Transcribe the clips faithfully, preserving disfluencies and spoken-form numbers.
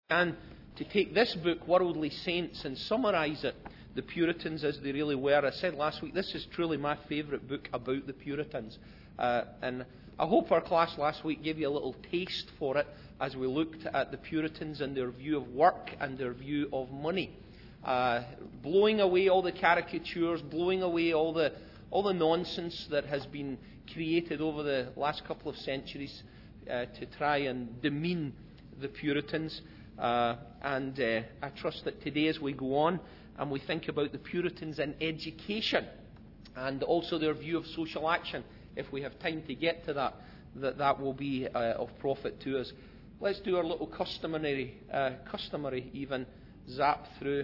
And to take this book, Worldly Saints, and summarise it, the Puritans as they really were. I said last week, this is truly my favourite book about the Puritans. Uh, and I hope our class last week gave you a little taste for it as we looked at the Puritans and their view of work and their view of money. Uh, blowing away all the caricatures, blowing away all the all the nonsense that has been created over the last couple of centuries uh, to try and demean the Puritans. Uh, and uh, I trust that today as we go on and we think about the Puritans in education and also their view of social action, if we have time to get to that, that that will be uh, of profit to us. Let's do our little customary, uh, customary even zap through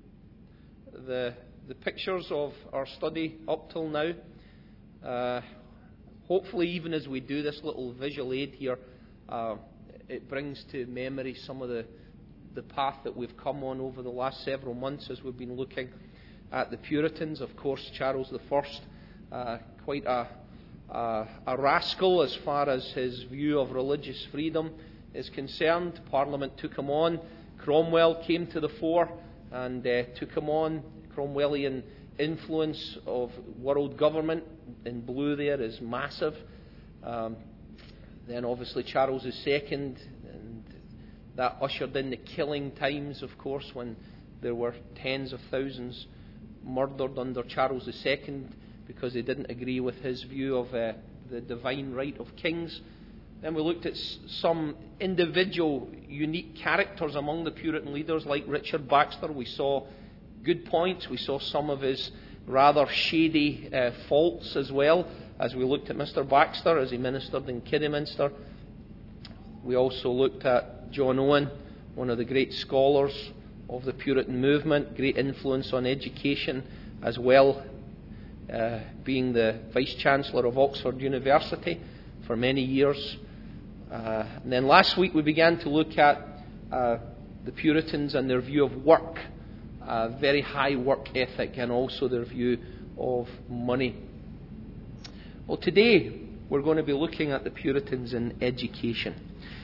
the the pictures of our study up till now. Uh, hopefully, even as we do this little visual aid here, uh, it brings to memory some of the the path that we've come on over the last several months as we've been looking at the Puritans. Of course, Charles the First, uh, quite a, a, a rascal as far as his view of religious freedom is concerned. Parliament took him on. Cromwell came to the fore and uh, took him on. Cromwellian influence of world government in blue there is massive. Um, then obviously Charles the Second, and that ushered in the killing times, of course, when there were tens of thousands murdered under Charles the Second because they didn't agree with his view of uh, the divine right of kings. Then we looked at s- some individual unique characters among the Puritan leaders like Richard Baxter. We saw good points. We saw some of his rather shady uh, faults as well as we looked at Mister Baxter as he ministered in Kidderminster. We also looked at John Owen, one of the great scholars of the Puritan movement, great influence on education as well, uh, being the Vice-Chancellor of Oxford University for many years. Uh, and then last week we began to look at uh, the Puritans and their view of work, a very high work ethic, and also their view of money. Well, today we're going to be looking at the Puritans in education.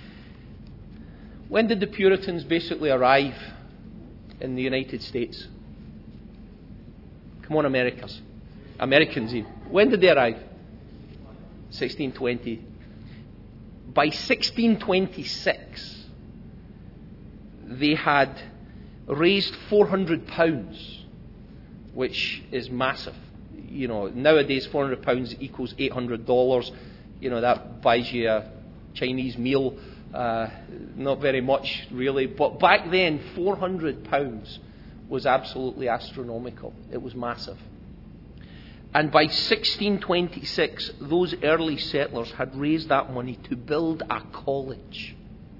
When did the Puritans basically arrive in the United States? Come on, Americans. Americans even. When did they arrive? sixteen twenty. By sixteen twenty-six, they had raised four hundred pounds, which is massive. You know, nowadays four hundred pounds equals eight hundred dollars. You know, that buys you a Chinese meal. Uh, not very much, really. But back then, four hundred pounds was absolutely astronomical. It was massive. And by sixteen twenty-six, those early settlers had raised that money to build a college.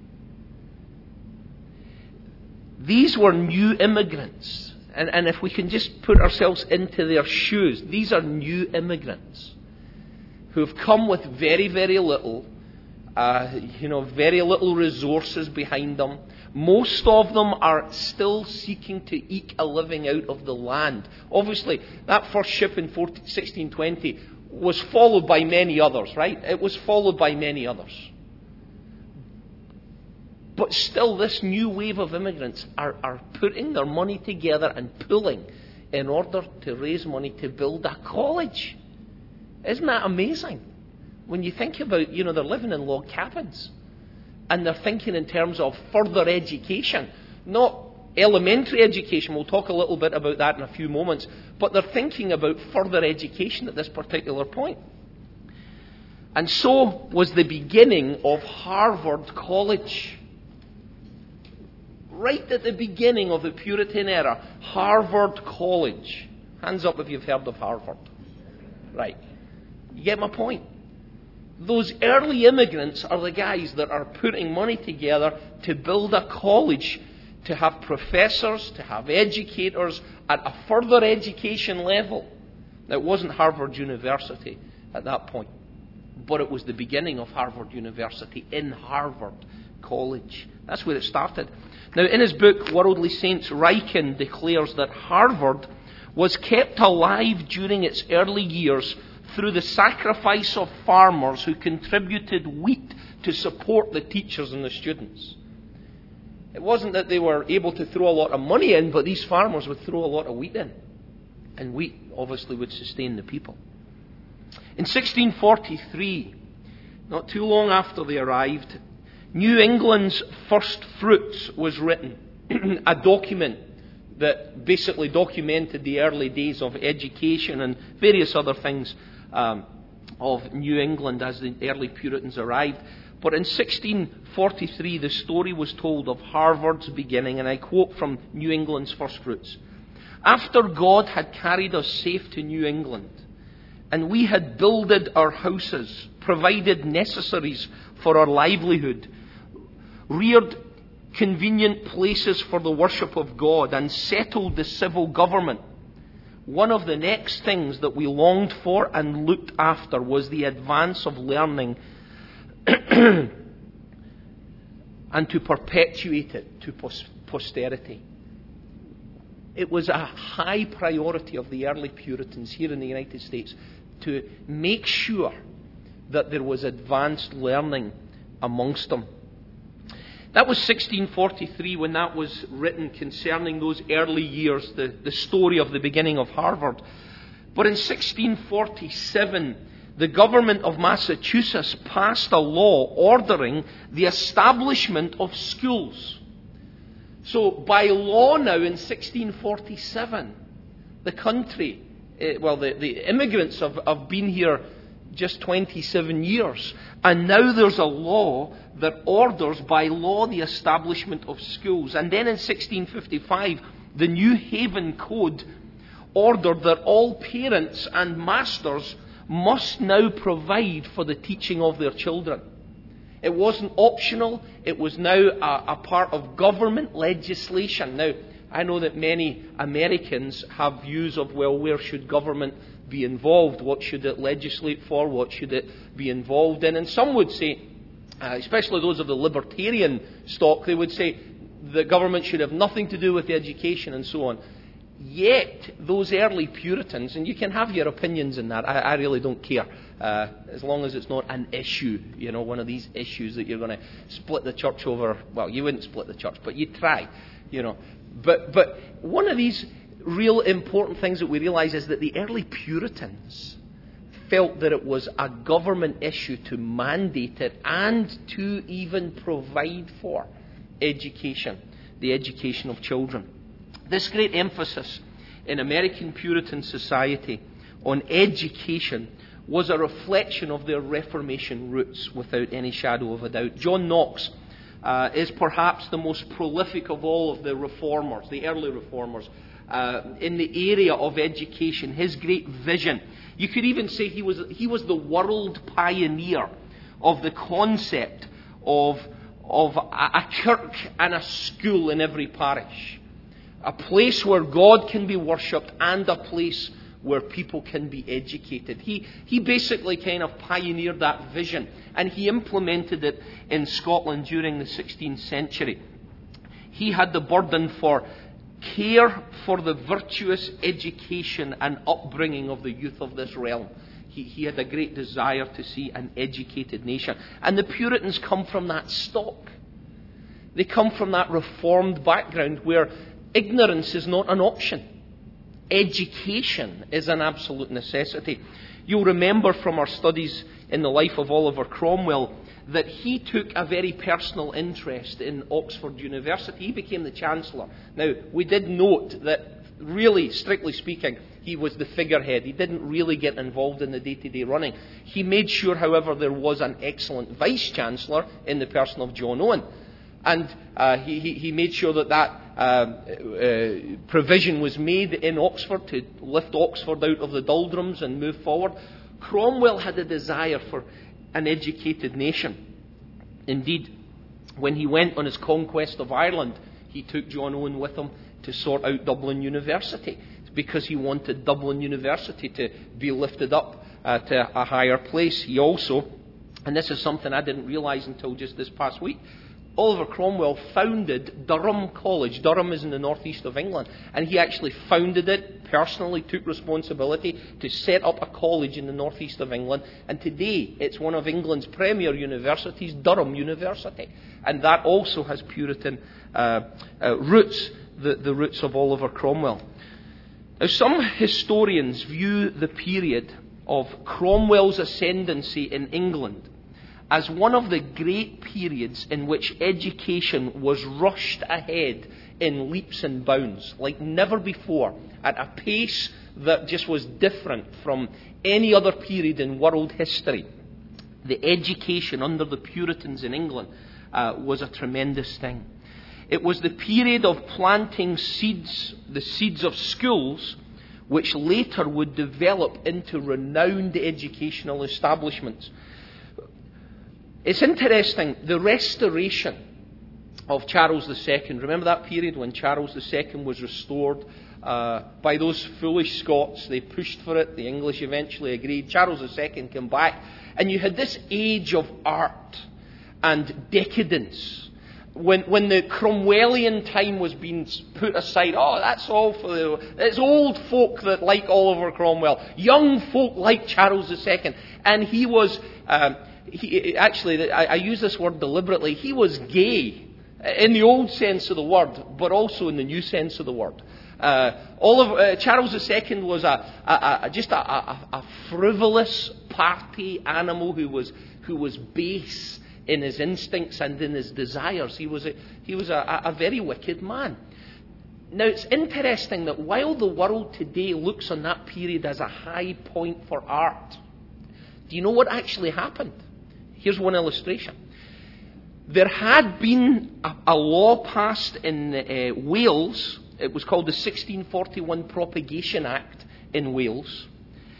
These were new immigrants. And, and if we can just put ourselves into their shoes, these are new immigrants who have come with very, very little, uh, you know, very little resources behind them. Most of them are still seeking to eke a living out of the land. Obviously, that first ship in sixteen twenty was followed by many others, right? It was followed by many others. But still, this new wave of immigrants are, are putting their money together and pooling in order to raise money to build a college. Isn't that amazing? When you think about, you know, they're living in log cabins. And they're thinking in terms of further education. Not elementary education. We'll talk a little bit about that in a few moments. But they're thinking about further education at this particular point. And so was the beginning of Harvard College. Right at the beginning of the Puritan era, Harvard College. Hands up if you've heard of Harvard. Right. You get my point? Those early immigrants are the guys that are putting money together to build a college, to have professors, to have educators at a further education level. Now, it wasn't Harvard University at that point, but it was the beginning of Harvard University in Harvard College. That's where it started. Now, in his book, Worldly Saints, Ryken declares that Harvard was kept alive during its early years through the sacrifice of farmers who contributed wheat to support the teachers and the students. It wasn't that they were able to throw a lot of money in, but these farmers would throw a lot of wheat in. And wheat obviously would sustain the people. In sixteen forty-three, not too long after they arrived, New England's First Fruits was written. A document that basically documented the early days of education and various other things um, of New England as the early Puritans arrived. But in sixteen forty-three, the story was told of Harvard's beginning, and I quote from New England's First Fruits. After God had carried us safe to New England, and we had builded our houses, provided necessaries for our livelihood, reared convenient places for the worship of God, and settled the civil government, one of the next things that we longed for and looked after was the advance of learning and to perpetuate it to posterity. It was a high priority of the early Puritans here in the United States to make sure that there was advanced learning amongst them. That was sixteen forty-three when that was written concerning those early years, the, the story of the beginning of Harvard. But in sixteen forty-seven, the government of Massachusetts passed a law ordering the establishment of schools. So by law now in sixteen forty-seven, the country, uh, well, the, the immigrants have, have been here just twenty-seven years. And now there's a law that orders by law the establishment of schools. And then in sixteen fifty-five, the New Haven Code ordered that all parents and masters must now provide for the teaching of their children. It wasn't optional. It was now a, a part of government legislation. Now, I know that many Americans have views of, well, where should government be involved? What should it legislate for? What should it be involved in? And some would say, uh, especially those of the libertarian stock, they would say the government should have nothing to do with education and so on. Yet, those early Puritans, and you can have your opinions in that, I, I really don't care, uh, as long as it's not an issue, you know, one of these issues that you're going to split the church over. Well, you wouldn't split the church, but you'd try, you know. But, but one of these real important things that we realize is that the early Puritans felt that it was a government issue to mandate it and to even provide for education, the education of children. This great emphasis in American Puritan society on education was a reflection of their Reformation roots, without any shadow of a doubt. John Knox uh, is perhaps the most prolific of all of the reformers, the early reformers, uh, in the area of education. His great vision. You could even say he was he was the world pioneer of the concept of, of a, a church and a school in every parish. A place where God can be worshipped and a place where people can be educated. He, he basically kind of pioneered that vision, and he implemented it in Scotland during the sixteenth century. He had the burden for care for the virtuous education and upbringing of the youth of this realm. He, he had a great desire to see an educated nation. And the Puritans come from that stock. They come from that reformed background where ignorance is not an option. Education is an absolute necessity. You'll remember from our studies in the life of Oliver Cromwell that he took a very personal interest in Oxford University. He became the Chancellor. Now, we did note that, really, strictly speaking, he was the figurehead. He didn't really get involved in the day-to-day running. He made sure, however, there was an excellent Vice-Chancellor in the person of John Owen. And uh, he, he, he made sure that that uh, uh, provision was made in Oxford to lift Oxford out of the doldrums and move forward. Cromwell had a desire for an educated nation. Indeed, when he went on his conquest of Ireland, he took John Owen with him to sort out Dublin University, because he wanted Dublin University to be lifted up uh, to a higher place. He also, and this is something I didn't realise until just this past week, Oliver Cromwell founded Durham College. Durham is in the northeast of England. And he actually founded it, personally took responsibility to set up a college in the northeast of England. And today it's one of England's premier universities, Durham University. And that also has Puritan uh, uh, roots, the, the roots of Oliver Cromwell. Now, some historians view the period of Cromwell's ascendancy in England as one of the great periods in which education was rushed ahead in leaps and bounds, like never before, at a pace that just was different from any other period in world history. The education under the Puritans in England uh, was a tremendous thing. It was the period of planting seeds, the seeds of schools, which later would develop into renowned educational establishments. It's interesting, the restoration of Charles the Second. Remember that period when Charles the Second was restored uh, by those foolish Scots? They pushed for it. The English eventually agreed. Charles the Second came back. And you had this age of art and decadence. When, when the Cromwellian time was being put aside, oh, that's all for the... It's old folk that like Oliver Cromwell. Young folk like Charles the Second. And he was... Um, He, actually, I, I use this word deliberately. He was gay in the old sense of the word, but also in the new sense of the word. Uh, Oliver, uh, Charles the Second was a, a, a just a, a, a frivolous party animal who was who was base in his instincts and in his desires. He was a, he was a, a very wicked man. Now, it's interesting that while the world today looks on that period as a high point for art, do you know what actually happened? Here's one illustration. There had been a, a law passed in uh, Wales. It was called the sixteen forty-one Propagation Act in Wales.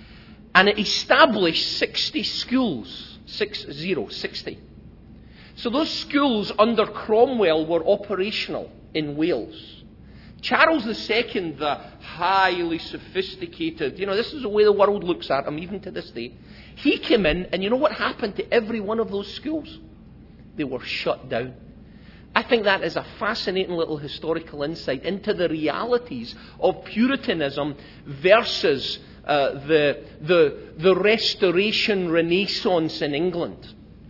And it established sixty schools. Six zero, sixty. So those schools under Cromwell were operational in Wales. Charles the Second, the highly sophisticated, you know, this is the way the world looks at him, even to this day. He came in, and you know what happened to every one of those schools? They were shut down. I think that is a fascinating little historical insight into the realities of Puritanism versus uh, the, the, the Restoration Renaissance in England.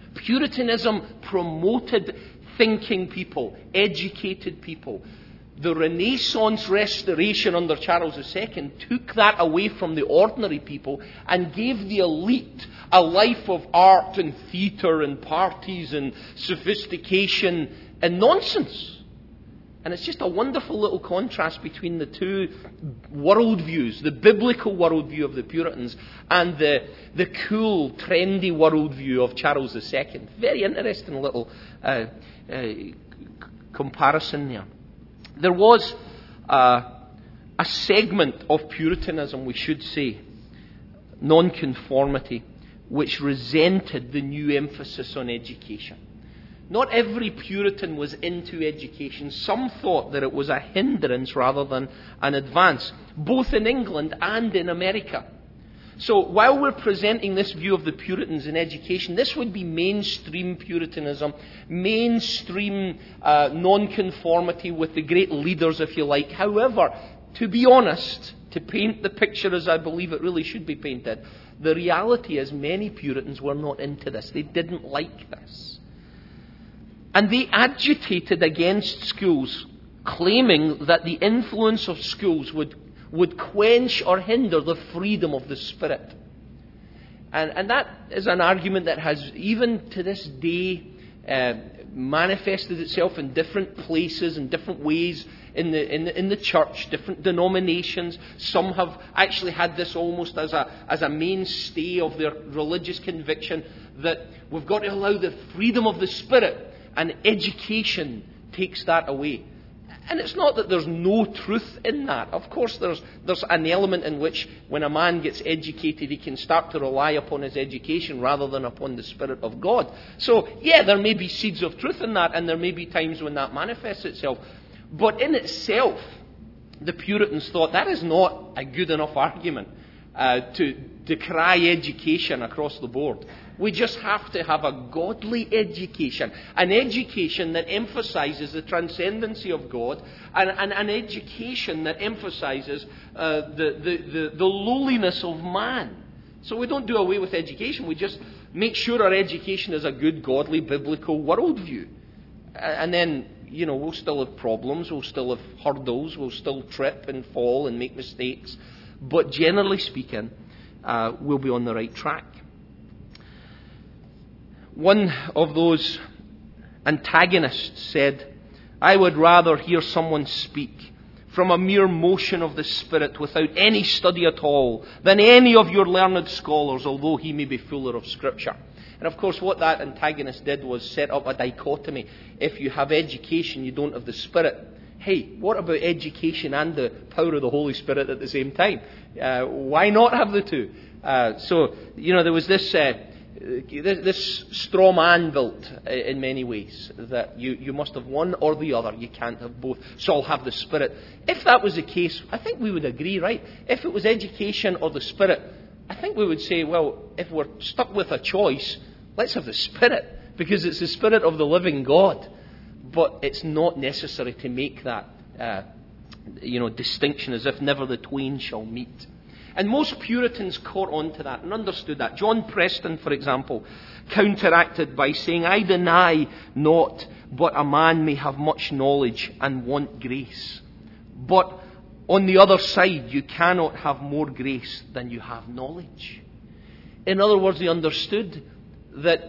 Puritanism promoted thinking people, educated people. The Renaissance Restoration under Charles the Second took that away from the ordinary people and gave the elite a life of art and theatre and parties and sophistication and nonsense. And it's just a wonderful little contrast between the two worldviews, the biblical worldview of the Puritans and the, the cool, trendy worldview of Charles the Second. Very interesting little uh, uh, comparison there. There was uh, a segment of Puritanism, we should say, nonconformity, which resented the new emphasis on education. Not every Puritan was into education. Some thought that it was a hindrance rather than an advance, both in England and in America. So while we're presenting this view of the Puritans in education, this would be mainstream Puritanism, mainstream uh, nonconformity with the great leaders, if you like. However, to be honest, to paint the picture as I believe it really should be painted, the reality is many Puritans were not into this. They didn't like this. And they agitated against schools, claiming that the influence of schools would would quench or hinder the freedom of the spirit. And, and that is an argument that has, even to this day, uh, manifested itself in different places and different ways in the, in the in the church, different denominations. Some have actually had this almost as a as a mainstay of their religious conviction that we've got to allow the freedom of the spirit, and education takes that away. And it's not that there's no truth in that. Of course, there's there's an element in which when a man gets educated, he can start to rely upon his education rather than upon the Spirit of God. So, yeah, there may be seeds of truth in that, and there may be times when that manifests itself. But in itself, the Puritans thought that is not a good enough argument uh, to decry education across the board. We just have to have a godly education, an education that emphasizes the transcendency of God, and, and an education that emphasizes uh, the, the, the, the lowliness of man. So we don't do away with education, we just make sure our education is a good, godly, biblical worldview. And then, you know, we'll still have problems, we'll still have hurdles, we'll still trip and fall and make mistakes. But generally speaking, uh, we'll be on the right track. One of those antagonists said, "I would rather hear someone speak from a mere motion of the Spirit without any study at all than any of your learned scholars, although he may be fuller of Scripture." And of course what that antagonist did was set up a dichotomy. If you have education, you don't have the Spirit. Hey, what about education and the power of the Holy Spirit at the same time? Uh, why not have the two? Uh, so, you know, there was this... Uh, This straw man built in many ways, that you, you must have one or the other, you can't have both, so I'll have the Spirit. If that was the case, I think we would agree, right? If it was education or the Spirit, I think we would say, well, if we're stuck with a choice, let's have the Spirit, because it's the Spirit of the living God. But it's not necessary to make that uh, you know, distinction, as if never the twain shall meet. And most Puritans caught on to that and understood that. John Preston, for example, counteracted by saying, "I deny not, but a man may have much knowledge and want grace. But on the other side, you cannot have more grace than you have knowledge." In other words, he understood that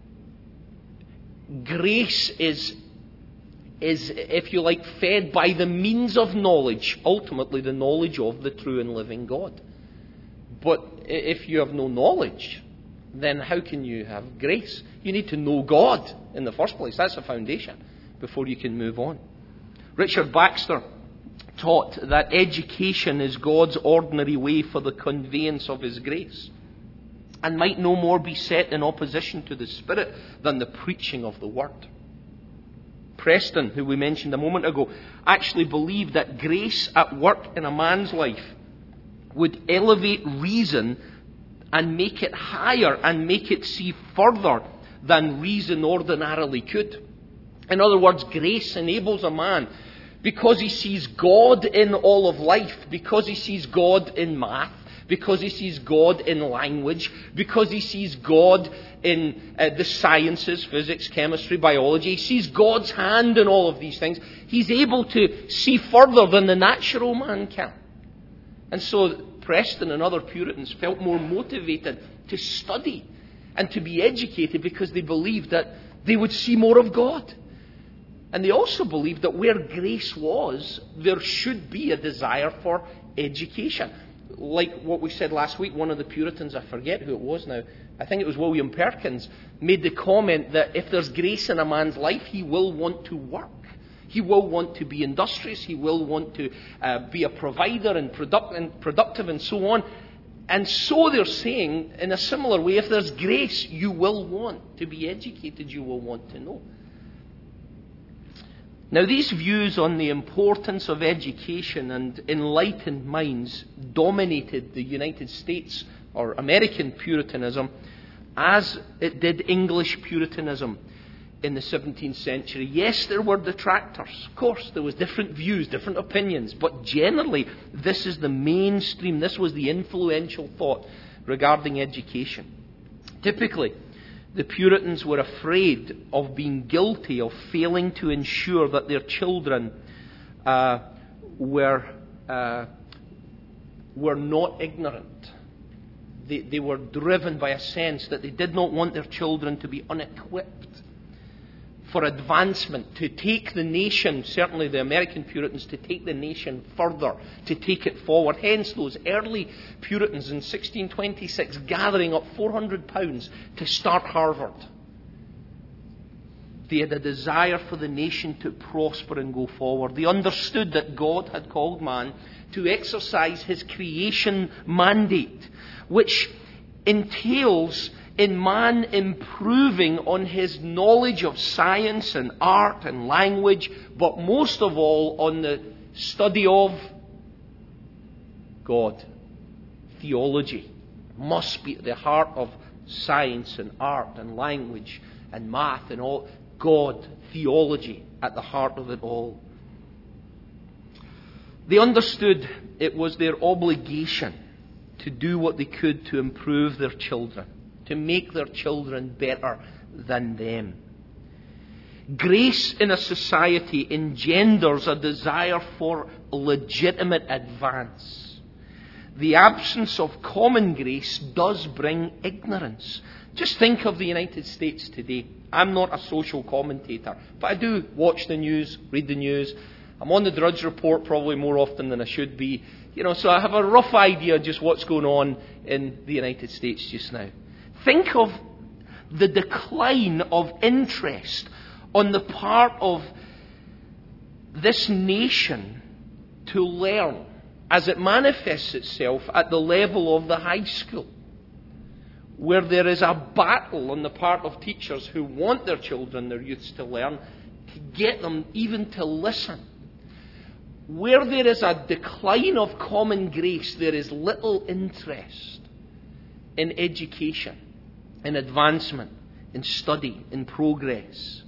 grace is, is, if you like, fed by the means of knowledge, ultimately the knowledge of the true and living God. But if you have no knowledge, then how can you have grace? You need to know God in the first place. That's the foundation before you can move on. Richard Baxter taught that education is God's ordinary way for the conveyance of His grace, and might no more be set in opposition to the Spirit than the preaching of the Word. Preston, who we mentioned a moment ago, actually believed that grace at work in a man's life would elevate reason and make it higher and make it see further than reason ordinarily could. In other words, grace enables a man, because he sees God in all of life, because he sees God in math, because he sees God in language, because he sees God in uh, the sciences, physics, chemistry, biology. He sees God's hand in all of these things. He's able to see further than the natural man can. And so Preston and other Puritans felt more motivated to study and to be educated because they believed that they would see more of God. And they also believed that where grace was, there should be a desire for education. Like what we said last week, one of the Puritans, I forget who it was now, I think it was William Perkins, made the comment that if there's grace in a man's life, he will want to work. He will want to be industrious. He will want to uh, be a provider and, product- and productive and so on. And so they're saying, in a similar way, if there's grace, you will want to be educated. You will want to know. Now, these views on the importance of education and enlightened minds dominated the United States, or American Puritanism, as it did English Puritanism in the seventeenth century. Yes, there were detractors. Of course, there was different views, different opinions. But generally, this is the mainstream. This was the influential thought regarding education. Typically, the Puritans were afraid of being guilty of failing to ensure that their children uh, were uh, were not ignorant. They, they were driven by a sense that they did not want their children to be unequipped for advancement, to take the nation, certainly the American Puritans, to take the nation further, to take it forward. Hence those early Puritans in sixteen twenty-six gathering up four hundred pounds to start Harvard. They had a desire for the nation to prosper and go forward. They understood that God had called man to exercise his creation mandate, which entails in man improving on his knowledge of science and art and language, but most of all on the study of God, theology. must be at the heart of science and art and language and math and all. God, theology, at the heart of it all. They understood it was their obligation to do what they could to improve their children, to make their children better than them. Grace in a society engenders a desire for legitimate advance. The absence of common grace does bring ignorance. Just think of the United States today. I'm not a social commentator, but I do watch the news, read the news. I'm on the Drudge Report probably more often than I should be. You know, so I have a rough idea just what's going on in the United States just now. Think of the decline of interest on the part of this nation to learn as it manifests itself at the level of the high school, where there is a battle on the part of teachers who want their children, their youths to learn, to get them even to listen. Where there is a decline of common grace, there is little interest in education, in advancement, in study, in progress.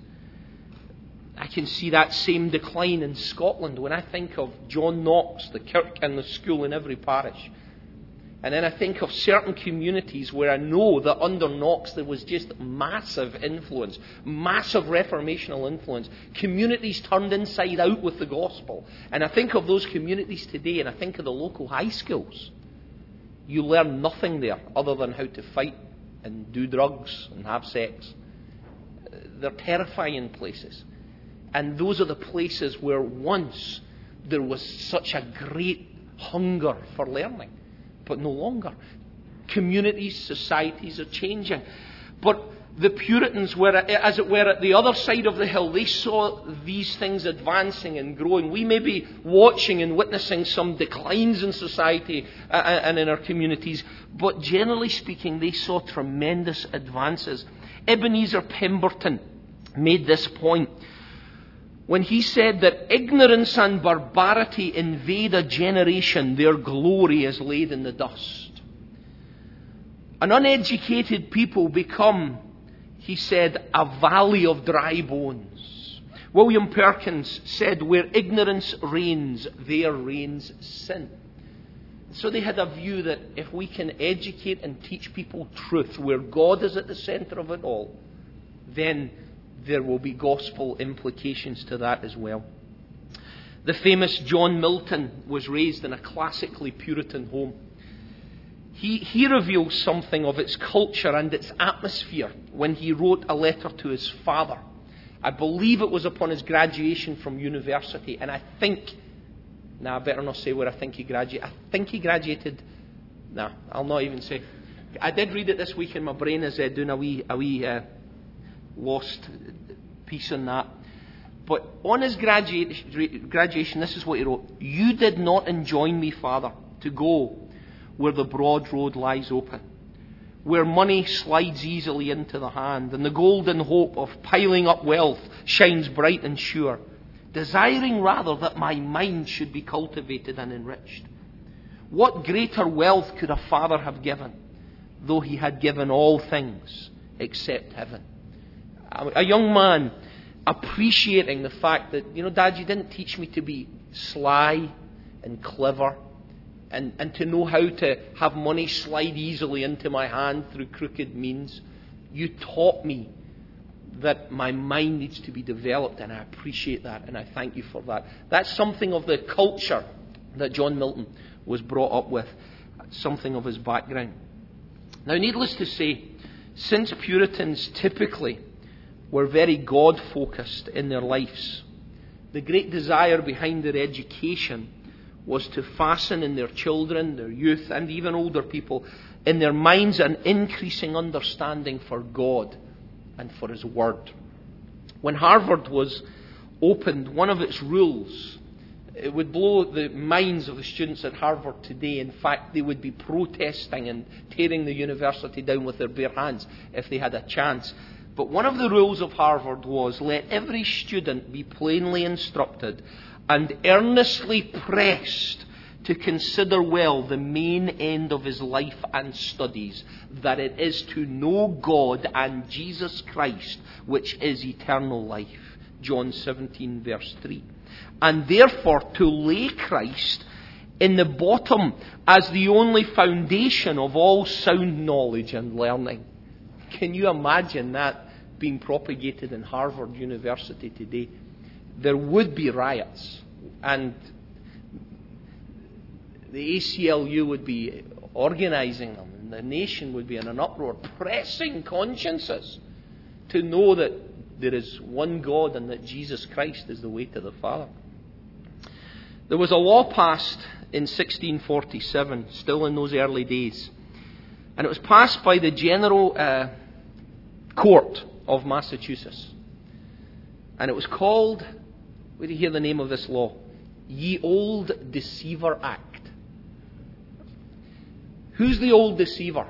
I can see that same decline in Scotland when I think of John Knox, the kirk and the school in every parish. And then I think of certain communities where I know that under Knox there was just massive influence, massive reformational influence. Communities turned inside out with the gospel. And I think of those communities today, and I think of the local high schools. You learn nothing there other than how to fight and do drugs and have sex. They're terrifying places. And those are the places where once there was such a great hunger for learning. But no longer. Communities, societies are changing. But the Puritans were, as it were, at the other side of the hill. They saw these things advancing and growing. We may be watching and witnessing some declines in society and in our communities, but generally speaking, they saw tremendous advances. Ebenezer Pemberton made this point when he said that ignorance and barbarity invade a generation, their glory is laid in the dust. An uneducated people become, he said, a valley of dry bones. William Perkins said, where ignorance reigns, there reigns sin. So they had a view that if we can educate and teach people truth, where God is at the centre of it all, then there will be gospel implications to that as well. The famous John Milton was raised in a classically Puritan home. He, he reveals something of its culture and its atmosphere when he wrote a letter to his father. I believe it was upon his graduation from university, and I think, nah, I better not say where I think he graduated. I think he graduated, nah, I'll not even say. I did read it this week and my brain is uh, doing a wee, a wee uh, lost piece on that. But on his graduate, graduation, this is what he wrote. You did not enjoin me, Father, to go where the broad road lies open, where money slides easily into the hand, and the golden hope of piling up wealth shines bright and sure, desiring rather that my mind should be cultivated and enriched. What greater wealth could a father have given, though he had given all things except heaven? A young man appreciating the fact that, you know, Dad, you didn't teach me to be sly and clever and, and to know how to have money slide easily into my hand through crooked means. You taught me that my mind needs to be developed, and I appreciate that, and I thank you for that. That's something of the culture that John Milton was brought up with, something of his background. Now, needless to say, since Puritans typically were very God-focused in their lives, the great desire behind their education was to fasten in their children, their youth, and even older people, in their minds an increasing understanding for God and for His Word. When Harvard was opened, one of its rules, it would blow the minds of the students at Harvard today. In fact, they would be protesting and tearing the university down with their bare hands if they had a chance. But one of the rules of Harvard was, let every student be plainly instructed and earnestly pressed to consider well the main end of his life and studies, that it is to know God and Jesus Christ, which is eternal life. John seventeen, verse three. And therefore to lay Christ in the bottom as the only foundation of all sound knowledge and learning. Can you imagine that being propagated in Harvard University today? There would be riots, and the A C L U would be organising them, and the nation would be in an uproar, pressing consciences to know that there is one God and that Jesus Christ is the way to the Father. There was a law passed in sixteen forty-seven, still in those early days, and it was passed by the General uh, Court of Massachusetts. And it was called, where do you hear the name of this law? Ye Old Deceiver Act. Who's the old deceiver?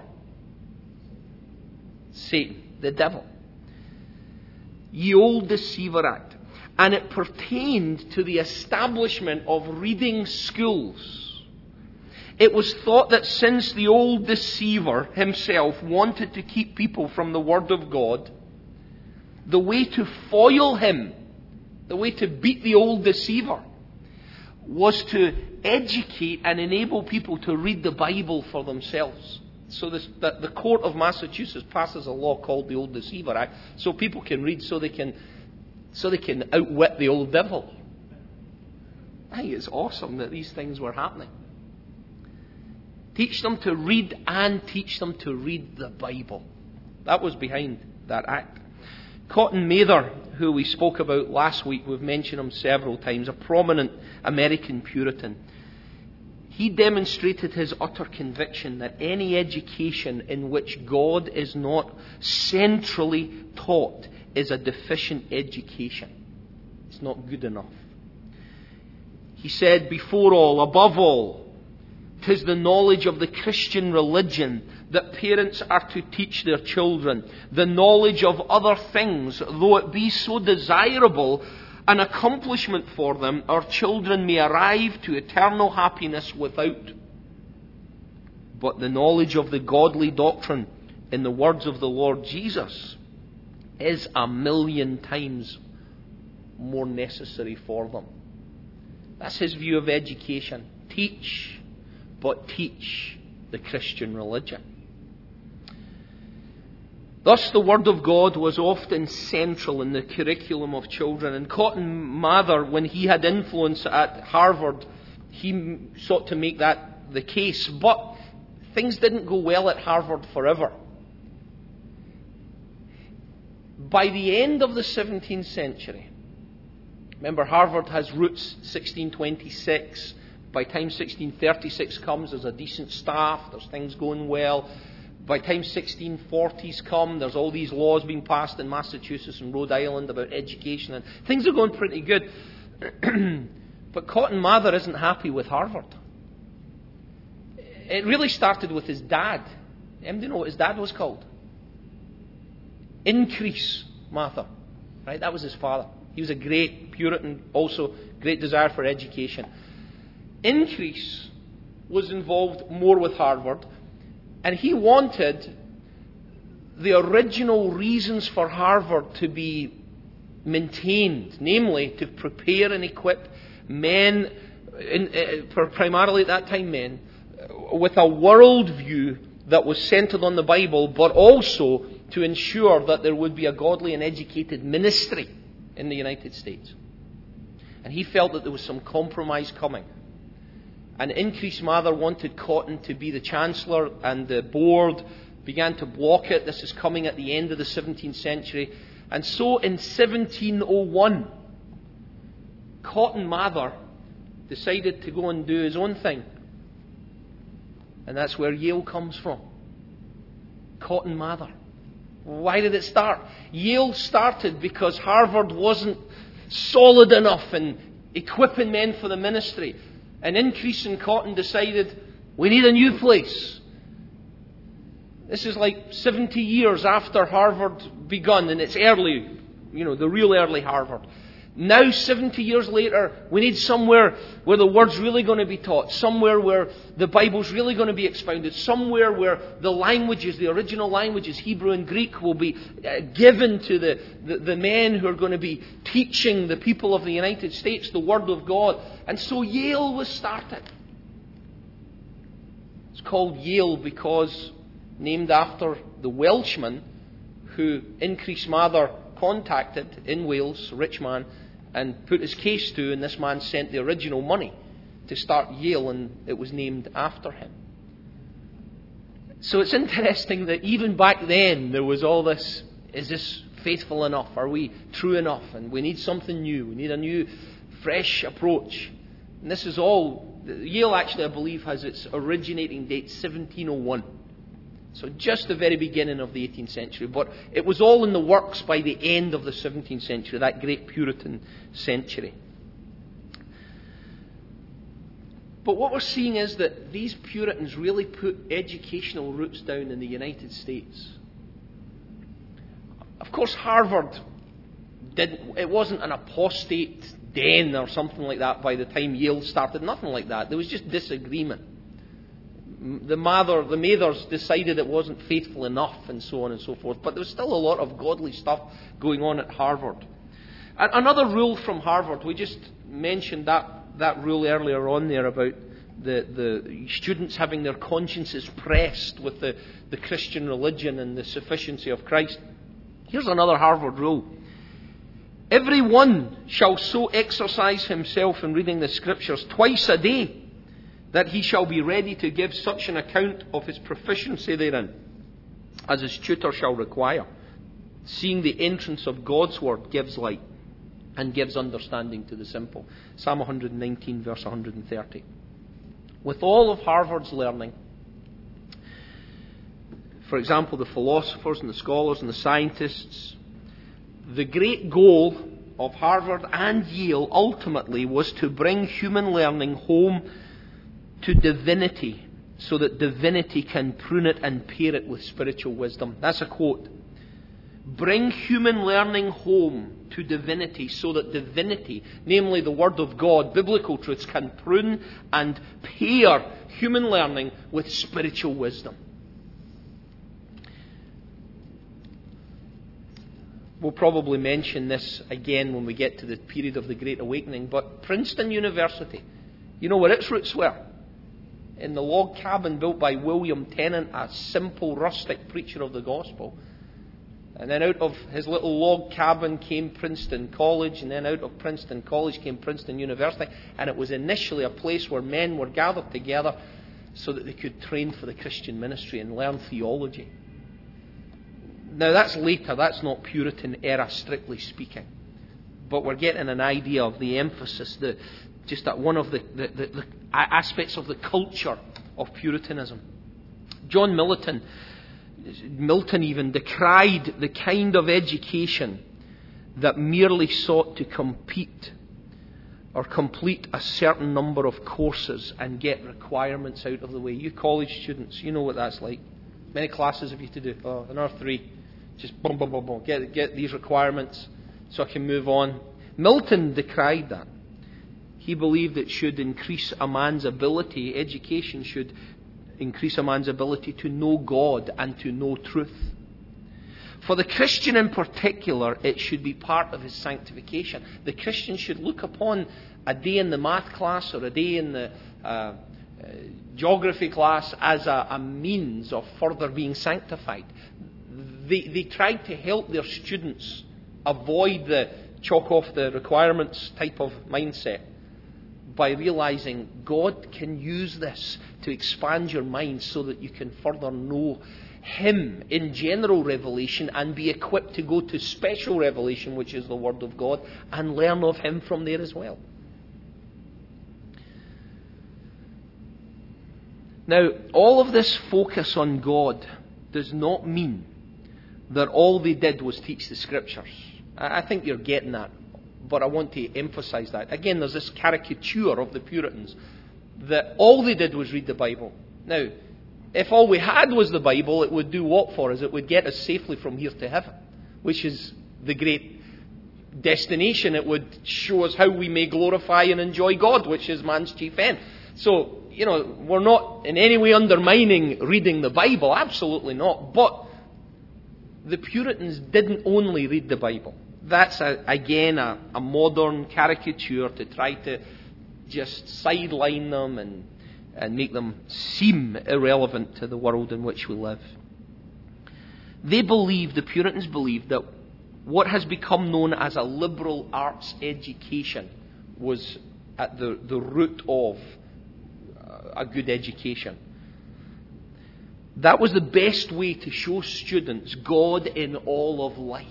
Satan, the devil. Ye Old Deceiver Act. And it pertained to the establishment of reading schools. It was thought that since the old deceiver himself wanted to keep people from the Word of God, the way to foil him, the way to beat the old deceiver, was to educate and enable people to read the Bible for themselves. So this, that the Court of Massachusetts passes a law called the Old Deceiver Act, so people can read, so they can, so they can outwit the old devil. I think it's awesome that these things were happening. Teach them to read and teach them to read the Bible. That was behind that act. Cotton Mather, who we spoke about last week, we've mentioned him several times, a prominent American Puritan. He demonstrated his utter conviction that any education in which God is not centrally taught is a deficient education. It's not good enough. He said, before all, above all, 'tis the knowledge of the Christian religion that parents are to teach their children. The knowledge of other things, though it be so desirable an accomplishment for them, our children may arrive to eternal happiness without. But the knowledge of the godly doctrine, in the words of the Lord Jesus, is a million times more necessary for them. That's his view of education. Teach, but teach the Christian religion. Thus the Word of God was often central in the curriculum of children. And Cotton Mather, when he had influence at Harvard, he sought to make that the case. But things didn't go well at Harvard forever. By the end of the seventeenth century, remember Harvard has roots sixteen twenty-six. By the time sixteen thirty-six comes, there's a decent staff, there's things going well. By the time sixteen forties come, there's all these laws being passed in Massachusetts and Rhode Island about education, and things are going pretty good. But Cotton Mather isn't happy with Harvard. It really started with his dad. Anybody know what his dad was called? Increase Mather. Right? That was his father. He was a great Puritan, also great desire for education. Increase was involved more with Harvard, and he wanted the original reasons for Harvard to be maintained, namely to prepare and equip men, in, uh, primarily at that time men, with a worldview that was centered on the Bible, but also to ensure that there would be a godly and educated ministry in the United States. And he felt that there was some compromise coming. And Increase Mather wanted Cotton to be the Chancellor, and the board began to block it. This is coming at the end of the seventeenth century. And so in seventeen oh one, Cotton Mather decided to go and do his own thing. And that's where Yale comes from. Cotton Mather. Why did it start? Yale started because Harvard wasn't solid enough in equipping men for the ministry. And Increase and Cotton decided, we need a new place. This is like seventy years after Harvard begun, and it's early, you know, the real early Harvard. Now, seventy years later, we need somewhere where the Word's really going to be taught, somewhere where the Bible's really going to be expounded, somewhere where the languages, the original languages, Hebrew and Greek, will be uh, given to the, the, the men who are going to be teaching the people of the United States the Word of God. And so Yale was started. It's called Yale because, named after the Welshman who Increase Mather contacted in Wales, a rich man, and put his case to, and this man sent the original money to start Yale, and it was named after him. So it's interesting that even back then there was all this, is this faithful enough? Are we true enough? And we need something new. We need a new, fresh approach. And this is all, Yale actually, I believe, has its originating date seventeen oh one. So just the very beginning of the eighteenth century. But it was all in the works by the end of the seventeenth century, that great Puritan century. But what we're seeing is that these Puritans really put educational roots down in the United States. Of course, Harvard didn't, it wasn't an apostate den or something like that by the time Yale started. Nothing like that. There was just disagreement. The Mather, the Mathers decided it wasn't faithful enough, and so on and so forth. But there was still a lot of godly stuff going on at Harvard. And another rule from Harvard, we just mentioned that, that rule earlier on there about the, the students having their consciences pressed with the, the Christian religion and the sufficiency of Christ. Here's another Harvard rule. Every one shall so exercise himself in reading the Scriptures twice a day, that he shall be ready to give such an account of his proficiency therein as his tutor shall require, seeing the entrance of God's word gives light and gives understanding to the simple. Psalm one nineteen, verse one thirty. With all of Harvard's learning, for example, the philosophers and the scholars and the scientists, the great goal of Harvard and Yale ultimately was to bring human learning home to divinity, so that divinity can prune it and pair it with spiritual wisdom. That's a quote. Bring human learning home to divinity, so that divinity, namely the Word of God, biblical truths, can prune and pair human learning with spiritual wisdom. We'll probably mention this again when we get to the period of the Great Awakening, but Princeton University, you know where its roots were? In the log cabin built by William Tennant, a simple, rustic preacher of the gospel. And then out of his little log cabin came Princeton College, and then out of Princeton College came Princeton University. And it was initially a place where men were gathered together so that they could train for the Christian ministry and learn theology. Now that's later, that's not Puritan era, strictly speaking. But we're getting an idea of the emphasis, the just that one of the, the, the, the aspects of the culture of Puritanism. John Milton, Milton even decried the kind of education that merely sought to compete or complete a certain number of courses and get requirements out of the way. You college students, you know what that's like. Many classes have you to do? Oh, another three. Just boom, boom, boom, boom. Get, get these requirements so I can move on. Milton decried that. He believed it should increase a man's ability, education should increase a man's ability to know God and to know truth. For the Christian in particular, it should be part of his sanctification. The Christian should look upon a day in the math class or a day in the uh, uh, geography class as a, a means of further being sanctified. They, they tried to help their students avoid the chalk off the requirements type of mindset by realizing God can use this to expand your mind so that you can further know Him in general revelation and be equipped to go to special revelation, which is the Word of God, and learn of Him from there as well. Now, all of this focus on God does not mean that all they did was teach the Scriptures. I think you're getting that, but I want to emphasize that. Again, there's this caricature of the Puritans that all they did was read the Bible. Now, if all we had was the Bible, it would do what for us? It would get us safely from here to heaven, which is the great destination. It would show us how we may glorify and enjoy God, which is man's chief end. So, you know, we're not in any way undermining reading the Bible. Absolutely not. But the Puritans didn't only read the Bible. That's, a, again, a, a modern caricature to try to just sideline them and, and make them seem irrelevant to the world in which we live. They believed, the Puritans believed, that what has become known as a liberal arts education was at the, the root of a good education. That was the best way to show students God in all of life.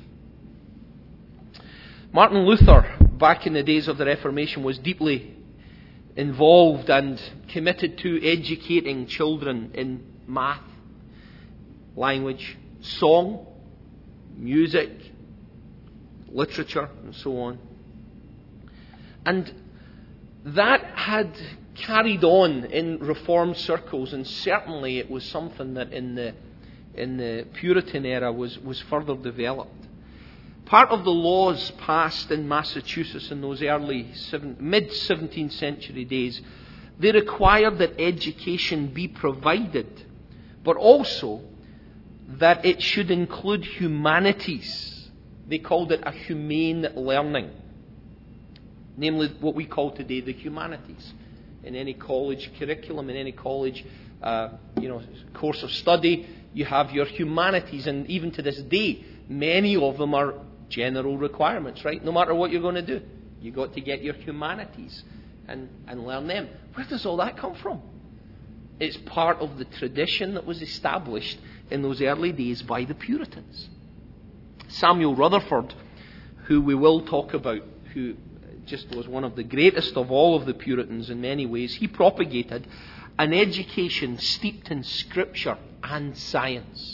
Martin Luther, back in the days of the Reformation, was deeply involved and committed to educating children in math, language, song, music, literature, and so on. And that had carried on in Reformed circles, and certainly it was something that in the in the Puritan era was, was further developed. Part of the laws passed in Massachusetts in those early mid-seventeenth century days, they required that education be provided, but also that it should include humanities. They called it a humane learning, namely what we call today the humanities. In any college curriculum, in any college uh, you know, course of study, you have your humanities, and even to this day, many of them are general requirements, right? No matter what you're going to do, you've got to get your humanities and, and learn them. Where does all that come from? It's part of the tradition that was established in those early days by the Puritans. Samuel Rutherford, who we will talk about, who just was one of the greatest of all of the Puritans in many ways, he propagated an education steeped in Scripture and science.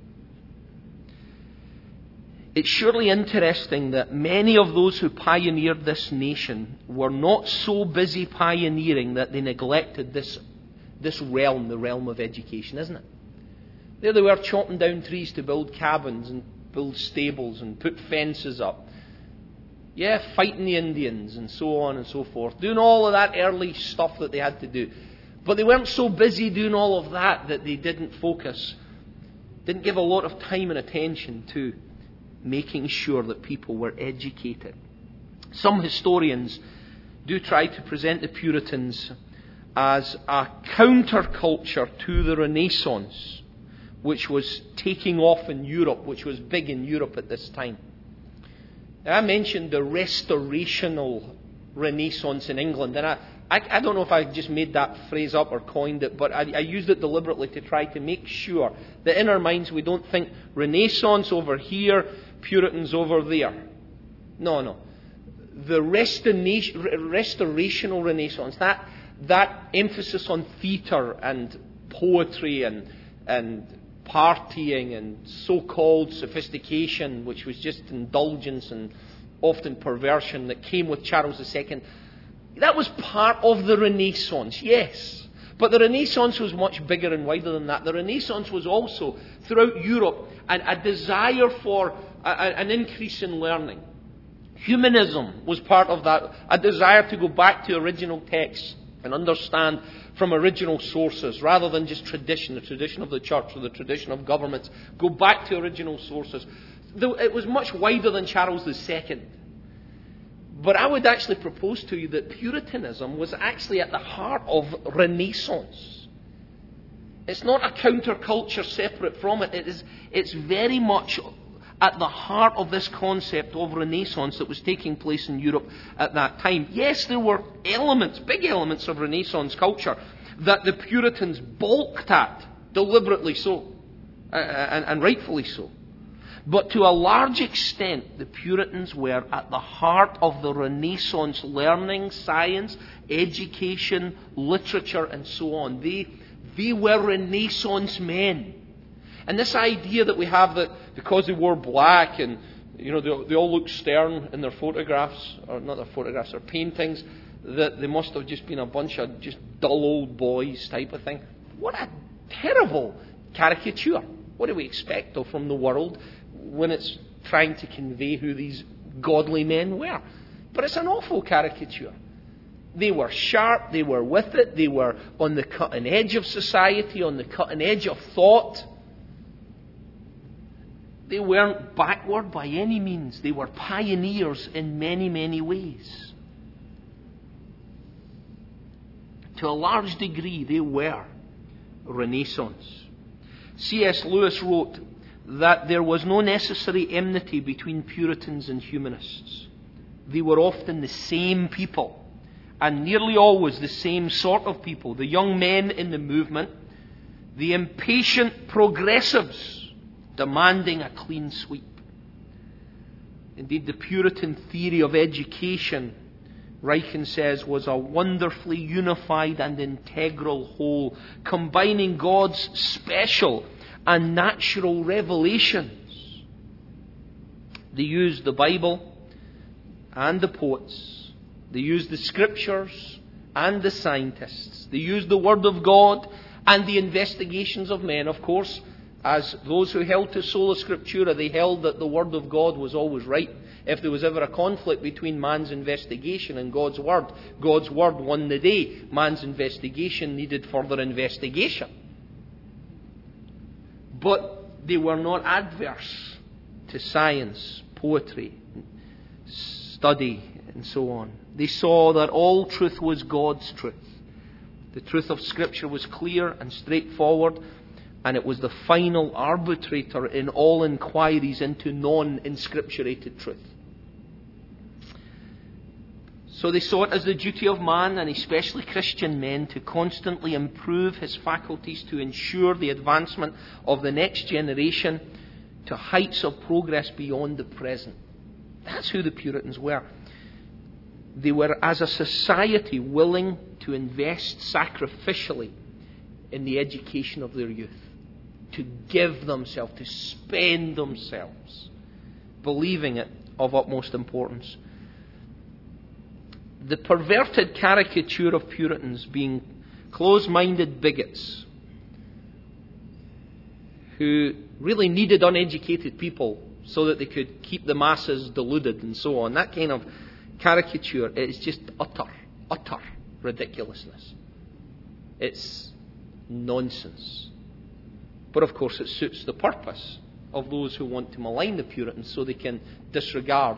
It's surely interesting that many of those who pioneered this nation were not so busy pioneering that they neglected this, this realm, the realm of education, isn't it? There they were chopping down trees to build cabins and build stables and put fences up. Yeah, fighting the Indians and so on and so forth. Doing all of that early stuff that they had to do. But they weren't so busy doing all of that that they didn't focus, didn't give a lot of time and attention to making sure that people were educated. Some historians do try to present the Puritans as a counterculture to the Renaissance, which was taking off in Europe, which was big in Europe at this time. Now, I mentioned the restorational Renaissance in England, and I, I, I don't know if I just made that phrase up or coined it, but I, I used it deliberately to try to make sure that in our minds we don't think Renaissance over here, Puritans over there. No, no. The restorational Renaissance, that, that emphasis on theatre and poetry and, and partying and so-called sophistication, which was just indulgence and often perversion that came with Charles the Second, that was part of the Renaissance, yes. But the Renaissance was much bigger and wider than that. The Renaissance was also, throughout Europe, an, a desire for a, a, an increase in learning. Humanism was part of that, a desire to go back to original texts and understand from original sources, rather than just tradition, the tradition of the church or the tradition of governments. Go back to original sources. It was much wider than Charles the Second. But I would actually propose to you that Puritanism was actually at the heart of Renaissance. It's not a counterculture separate from it. It is, it's very much at the heart of this concept of Renaissance that was taking place in Europe at that time. Yes, there were elements, big elements of Renaissance culture that the Puritans balked at, deliberately so, uh, and, and rightfully so. But to a large extent, the Puritans were at the heart of the Renaissance learning, science, education, literature, and so on. They, they were Renaissance men. And this idea that we have that because they wore black and, you know, they, they all look stern in their photographs, or not their photographs, their paintings, that they must have just been a bunch of just dull old boys type of thing. What a terrible caricature. What do we expect, though, from the world when it's trying to convey who these godly men were. But it's an awful caricature. They were sharp, they were with it, they were on the cutting edge of society, on the cutting edge of thought. They weren't backward by any means. They were pioneers in many, many ways. To a large degree, they were Renaissance. C S Lewis wrote that there was no necessary enmity between Puritans and humanists. They were often the same people, and nearly always the same sort of people. The young men in the movement, the impatient progressives demanding a clean sweep. Indeed, the Puritan theory of education, Reichen says, was a wonderfully unified and integral whole, combining God's special and natural revelations. They used the Bible and the poets. They used the Scriptures and the scientists. They used the Word of God and the investigations of men. Of course, as those who held to sola scriptura, they held that the Word of God was always right. If there was ever a conflict between man's investigation and God's Word, God's Word won the day. Man's investigation needed further investigation. But they were not adverse to science, poetry, study, and so on. They saw that all truth was God's truth. The truth of Scripture was clear and straightforward, and it was the final arbitrator in all inquiries into non-inscripturated truth. So they saw it as the duty of man, and especially Christian men, to constantly improve his faculties to ensure the advancement of the next generation to heights of progress beyond the present. That's who the Puritans were. They were, as a society, willing to invest sacrificially in the education of their youth, to give themselves, to spend themselves, believing it of utmost importance. The perverted caricature of Puritans being close-minded bigots who really needed uneducated people so that they could keep the masses deluded and so on, that kind of caricature is just utter, utter ridiculousness. It's nonsense. But of course it suits the purpose of those who want to malign the Puritans so they can disregard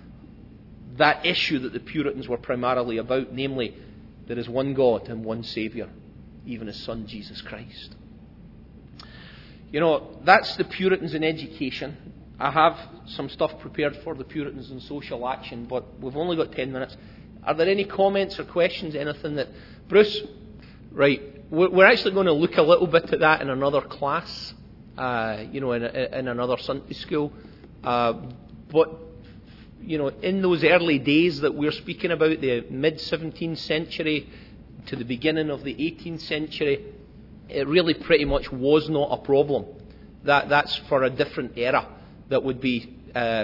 that issue that the Puritans were primarily about, namely, there is one God and one Saviour, even His Son, Jesus Christ. You know, that's the Puritans in education. I have some stuff prepared for the Puritans in social action, but we've only got ten minutes. Are there any comments or questions, anything that... Bruce, right, we're actually going to look a little bit at that in another class, uh, you know, in, in another Sunday school. Uh, but, you know, in those early days that we're speaking about, the mid-seventeenth century to the beginning of the eighteenth century, it really pretty much was not a problem. That That's for a different era. That would be uh,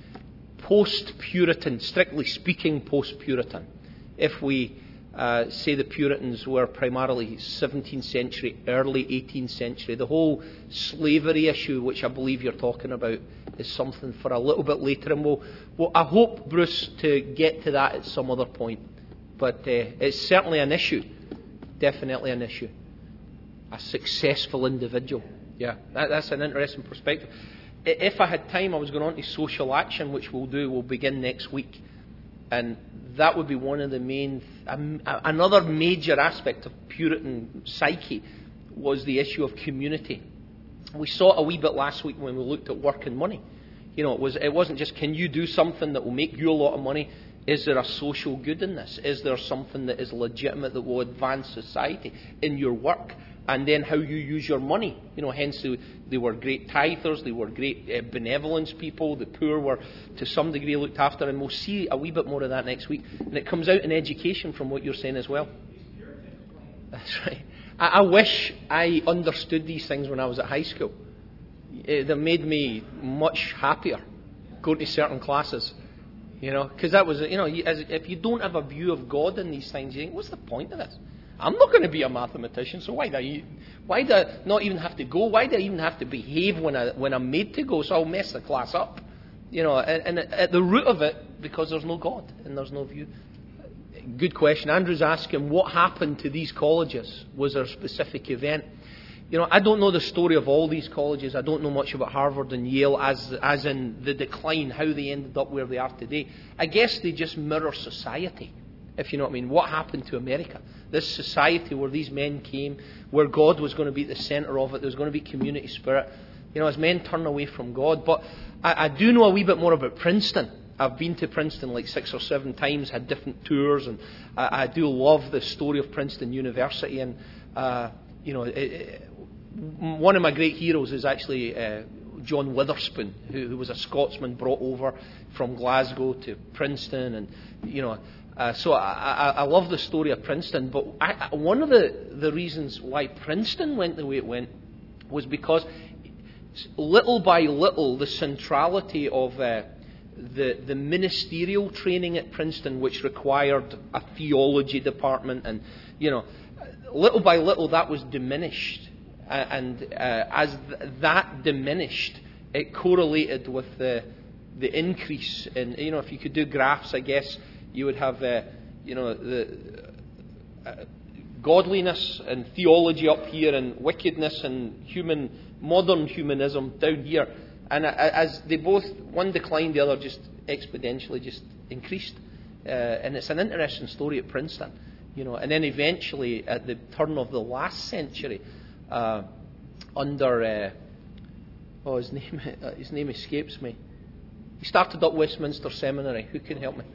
post-Puritan, strictly speaking post-Puritan. If we uh, say the Puritans were primarily seventeenth century, early eighteenth century, the whole slavery issue, which I believe you're talking about, is something for a little bit later. And we'll, well, I hope, Bruce, to get to that at some other point. But uh, it's certainly an issue. Definitely an issue. A successful individual. Yeah, that, that's an interesting perspective. If I had time, I was going on to social action, which we'll do. We'll begin next week. And that would be one of the main... Um, another major aspect of Puritan psyche was the issue of community. We saw it a wee bit last week when we looked at work and money. You know, it, was, it wasn't just, can you do something that will make you a lot of money? Is there a social good in this? Is there something that is legitimate that will advance society in your work? And then how you use your money. You know, hence they, they were great tithers, they were great uh, benevolence people, the poor were to some degree looked after, and we'll see a wee bit more of that next week. And it comes out in education from what you're saying as well. That's right. I, I wish I understood these things when I was at high school. It, they made me much happier going to certain classes. You know, because that was, you know, as, if you don't have a view of God in these things, you think, what's the point of this? I'm not going to be a mathematician, so why do I, why do I not even have to go? Why do I even have to behave when, I, when I'm made to go? So I'll mess the class up. You know, and, and at the root of it, because there's no God and there's no view. Good question. Andrew's asking, what happened to these colleges? Was there a specific event? You know, I don't know the story of all these colleges. I don't know much about Harvard and Yale as as in the decline, how they ended up where they are today. I guess they just mirror society, if you know what I mean. What happened to America? This society where these men came, where God was going to be at the centre of it. There was going to be community spirit. You know, as men turn away from God. But I, I do know a wee bit more about Princeton. I've been to Princeton like six or seven times, had different tours, and I, I do love the story of Princeton University. And, uh, you know, it, it, one of my great heroes is actually uh, John Witherspoon, who, who was a Scotsman brought over from Glasgow to Princeton. And, you know, uh, so I, I, I love the story of Princeton. But I, I, one of the, the reasons why Princeton went the way it went was because little by little the centrality of uh, the, the ministerial training at Princeton, which required a theology department, and, you know, little by little that was diminished. Uh, and uh, as th- that diminished, it correlated with the the increase in, you know, if you could do graphs, I guess you would have, uh, you know, the uh, godliness and theology up here, and wickedness and human modern humanism down here. And uh, as they both, one declined, the other just exponentially just increased. Uh, and it's an interesting story at Princeton, you know. And then eventually, at the turn of the last century, Uh, under uh, oh his name uh, his name escapes me. He started up Westminster Seminary. Who can help me?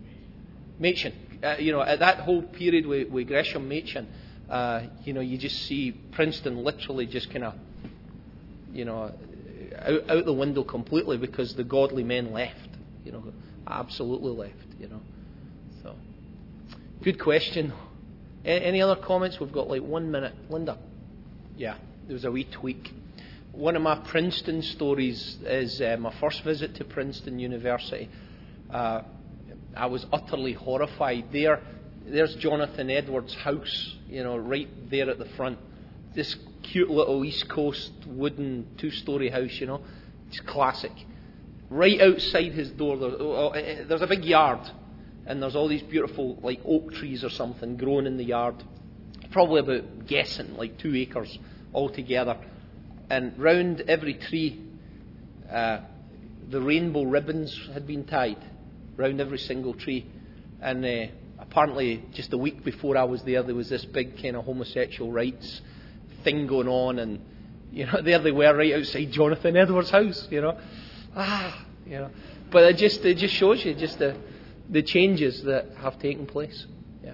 Machen. Uh, you know, at that whole period with, with Gresham Machen, uh, you know, you just see Princeton literally just kind of, you know, out, out the window completely, because the godly men left. You know, absolutely left. You know, so good question. A- any other comments? We've got like one minute, Linda. Yeah, there was a wee tweak. One of my Princeton stories is uh, my first visit to Princeton University. Uh, I was utterly horrified. There, there's Jonathan Edwards' house, you know, right there at the front. This cute little East Coast wooden two-storey house, you know. It's classic. Right outside his door, there's, there's a big yard, and there's all these beautiful, like, oak trees or something growing in the yard. Probably about, guessing, like two acres altogether. And round every tree, uh, the rainbow ribbons had been tied round every single tree. And uh, apparently, just a week before I was there, there was this big kind of homosexual rights thing going on. And, you know, there they were right outside Jonathan Edwards' house, you know. Ah, you know. But it just, it just shows you just the, the changes that have taken place.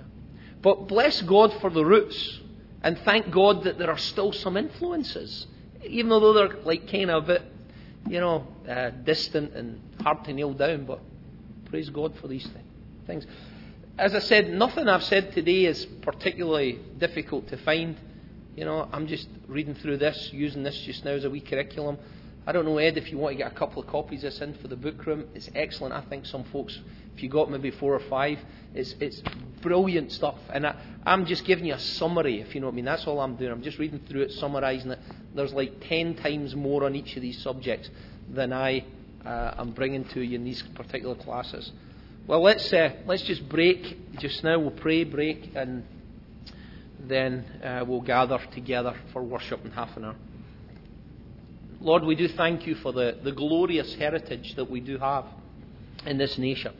But bless God for the roots, and thank God that there are still some influences, even though they're like kind of a bit, you know, uh, distant and hard to nail down. But praise God for these th- things. As I said, nothing I've said today is particularly difficult to find. You know, I'm just reading through this, using this just now as a wee curriculum. I don't know, Ed, if you want to get a couple of copies of this in for the book room. It's excellent. I think some folks, if you got maybe four or five, it's, it's brilliant stuff. And I, I'm just giving you a summary, if you know what I mean. That's all I'm doing. I'm just reading through it, summarising it. There's like ten times more on each of these subjects than I uh, am bringing to you in these particular classes. Well, let's uh, let's just break just now. We'll pray, break, and then uh, we'll gather together for worship in half an hour. Lord, we do thank you for the, the glorious heritage that we do have in this nation.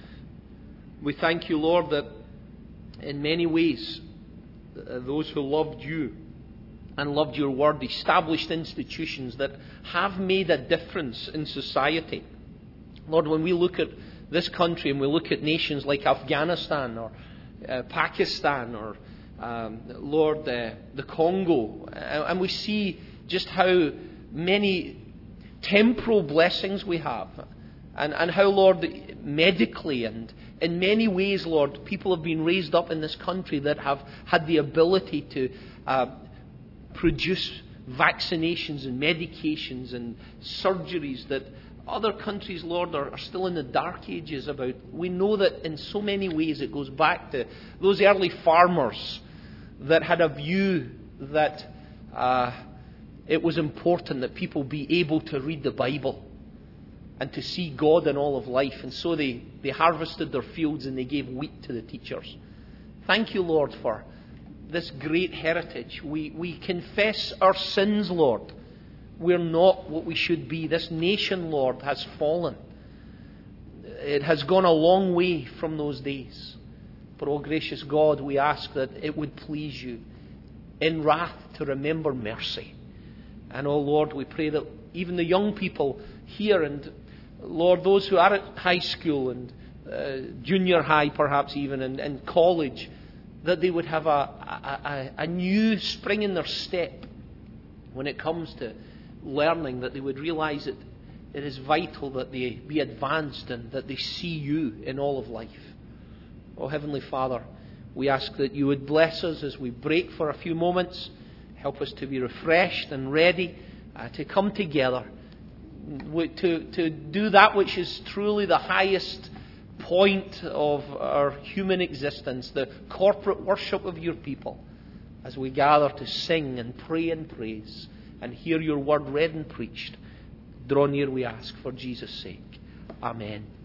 We thank you, Lord, that in many ways, uh, those who loved you and loved your word established institutions that have made a difference in society. Lord, when we look at this country and we look at nations like Afghanistan or uh, Pakistan or, um, Lord, uh, the Congo, uh, and we see just how many temporal blessings we have, and, and how, Lord, medically and in many ways, Lord, people have been raised up in this country that have had the ability to uh, produce vaccinations and medications and surgeries that other countries, Lord, are, are still in the dark ages about. We know that in so many ways it goes back to those early farmers that had a view that uh, it was important that people be able to read the Bible. and to see God in all of life. And so they, they harvested their fields and they gave wheat to the teachers. Thank you, Lord, for this great heritage. We, we confess our sins, Lord. We're not what we should be. This nation, Lord, has fallen. It has gone a long way from those days. But, oh gracious God, we ask that it would please you in wrath to remember mercy. And, oh Lord, we pray that even the young people here, and Lord, those who are at high school and uh, junior high perhaps even, and, and college, that they would have a, a, a, a new spring in their step when it comes to learning, that they would realize that it is vital that they be advanced and that they see you in all of life. Oh, Heavenly Father, we ask that you would bless us as we break for a few moments. Help us to be refreshed and ready uh, to come together, to, to do that which is truly the highest point of our human existence, the corporate worship of your people, as we gather to sing and pray and praise and hear your word read and preached. Draw near, we ask, for Jesus' sake. Amen.